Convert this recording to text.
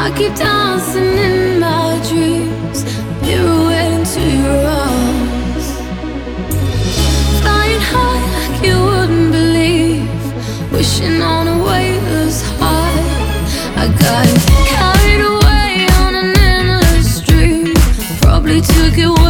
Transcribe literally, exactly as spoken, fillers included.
I keep dancing in my dreams, pirouetting to your arms, flying high like you wouldn't believe, wishing on a weightless high. I got carried away on an endless stream, probably took it